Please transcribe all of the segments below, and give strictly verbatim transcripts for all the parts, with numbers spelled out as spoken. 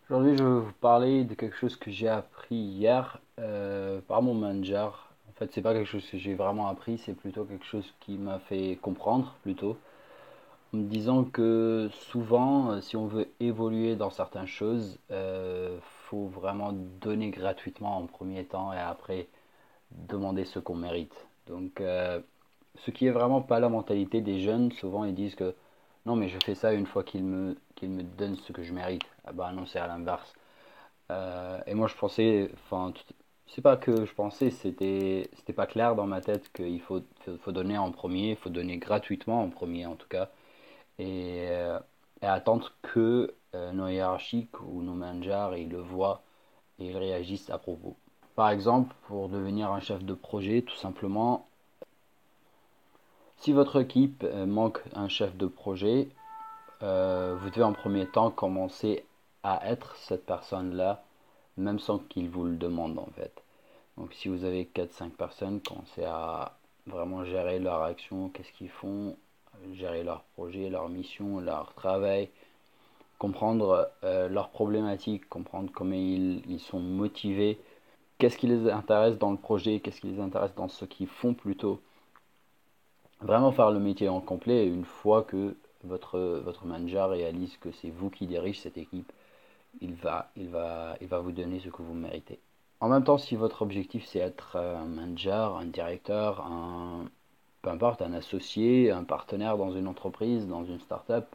Aujourd'hui, je vais vous parler de quelque chose que j'ai appris hier euh, par mon manager. En fait, c'est pas quelque chose que j'ai vraiment appris, c'est plutôt quelque chose qui m'a fait comprendre plutôt, en me disant que souvent, euh, si on veut évoluer dans certaines choses, euh, faut vraiment donner gratuitement en premier temps et après demander ce qu'on mérite. Donc, euh, ce qui est vraiment pas la mentalité des jeunes, souvent ils disent que non, mais je fais ça une fois qu'ils me, qu'ils me donnent ce que je mérite. Ah bah non, c'est à l'inverse. Euh, et moi, je pensais, enfin, tout- c'est pas que je pensais, c'était, c'était pas clair dans ma tête qu'il faut, faut, faut donner en premier, il faut donner gratuitement en premier en tout cas, et, euh, et attendre que euh, nos hiérarchiques ou nos managers ils le voient et ils réagissent à propos. Par exemple, pour devenir un chef de projet, tout simplement, si votre équipe euh, manque un chef de projet, euh, vous devez en premier temps commencer à être cette personne-là, même sans qu'il vous le demande en fait. Donc si vous avez quatre cinq personnes, commencez à vraiment gérer leur action, qu'est-ce qu'ils font, gérer leur projet, leur mission, leur travail, comprendre euh, leurs problématiques, comprendre comment ils, ils sont motivés, qu'est-ce qui les intéresse dans le projet, qu'est-ce qui les intéresse dans ce qu'ils font plutôt. Vraiment faire le métier en complet une fois que votre, votre manager réalise que c'est vous qui dirigez cette équipe, il va, il, va, il va vous donner ce que vous méritez. En même temps, si votre objectif c'est être un manager, un directeur, un, peu importe, un associé, un partenaire dans une entreprise, dans une start-up,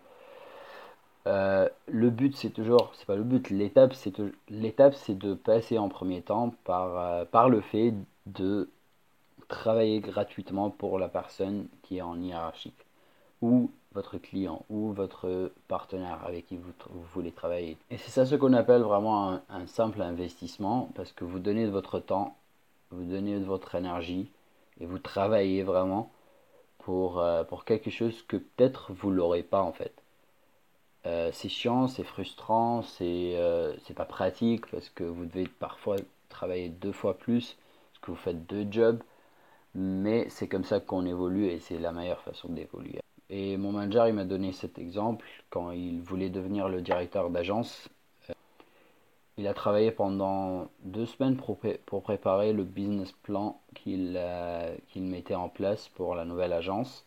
euh, le but c'est toujours, c'est pas le but, l'étape c'est l'étape c'est de passer en premier temps par, euh, par le fait de travailler gratuitement pour la personne qui est en hiérarchie ou votre client ou votre partenaire avec qui vous, vous voulez travailler. Et c'est ça ce qu'on appelle vraiment un, un simple investissement parce que vous donnez de votre temps, vous donnez de votre énergie et vous travaillez vraiment pour, euh, pour quelque chose que peut-être vous l'aurez pas en fait. Euh, c'est chiant, c'est frustrant, c'est euh, c'est pas pratique parce que vous devez parfois travailler deux fois plus parce que vous faites deux jobs, mais c'est comme ça qu'on évolue et c'est la meilleure façon d'évoluer. Et mon manager, il m'a donné cet exemple quand il voulait devenir le directeur d'agence. Il a travaillé pendant deux semaines pour, pré- pour préparer le business plan qu'il euh, qu'il mettait en place pour la nouvelle agence.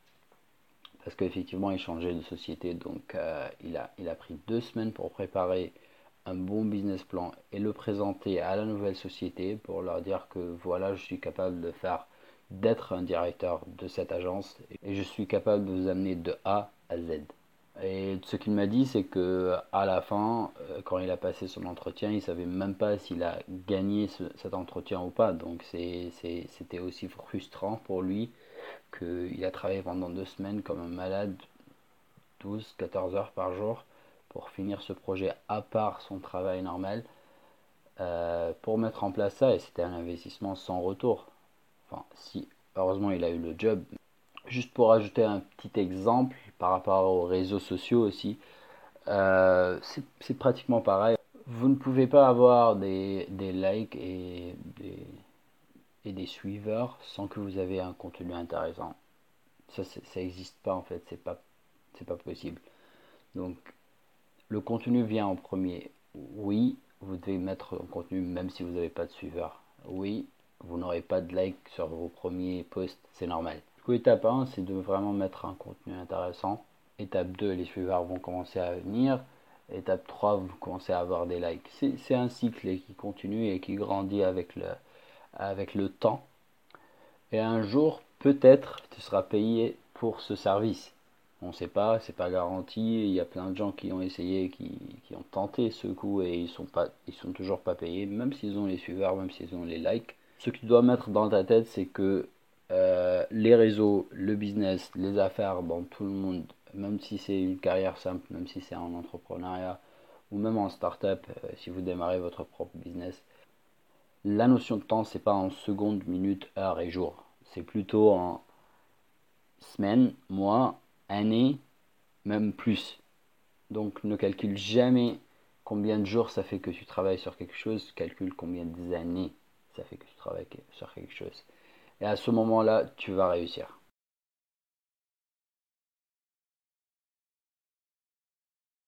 Parce qu'effectivement, il changeait de société. Donc, euh, il, a, il a pris deux semaines pour préparer un bon business plan et le présenter à la nouvelle société pour leur dire que voilà, je suis capable de faire, d'être un directeur de cette agence et je suis capable de vous amener de A à Z. Et ce qu'il m'a dit, c'est que à la fin, euh, quand il a passé son entretien, il savait même pas s'il a gagné ce- cet entretien ou pas. Donc c'est, c'est- c'était aussi frustrant pour lui qu'il a travaillé pendant deux semaines comme un malade, douze quatorze heures par jour, pour finir ce projet à part son travail normal, euh, pour mettre en place ça. Et c'était un investissement sans retour. Enfin, si, heureusement, il a eu le job. Juste pour ajouter un petit exemple par rapport aux réseaux sociaux aussi, euh, c'est c'est pratiquement pareil. Vous ne pouvez pas avoir des, des likes et des, et des suiveurs sans que vous avez un contenu intéressant. Ça, ça n'existe pas en fait, c'est pas, c'est pas possible. Donc, le contenu vient en premier. Oui, vous devez mettre un contenu même si vous n'avez pas de suiveurs. Oui, vous n'aurez pas de likes sur vos premiers posts, c'est normal. Du coup, étape un, c'est de vraiment mettre un contenu intéressant. Étape deux, les suiveurs vont commencer à venir. Étape trois, vous commencez à avoir des likes. C'est, c'est un cycle qui continue et qui grandit avec le, avec le temps. Et un jour, peut-être, tu seras payé pour ce service. On ne sait pas, c'est pas garanti. Il y a plein de gens qui ont essayé, qui, qui ont tenté ce coup et ils sont pas, ils sont toujours pas payés, même s'ils ont les suiveurs, même s'ils ont les likes. Ce que tu dois mettre dans ta tête, c'est que euh, les réseaux, le business, les affaires dans tout le monde, même si c'est une carrière simple, même si c'est en entrepreneuriat ou même en start-up, euh, si vous démarrez votre propre business, la notion de temps, c'est pas en secondes, minutes, heures et jours. C'est plutôt en semaines, mois, années, même plus. Donc ne calcule jamais combien de jours ça fait que tu travailles sur quelque chose, calcule combien d'années ça fait que tu travailles sur quelque chose. Et à ce moment-là, tu vas réussir.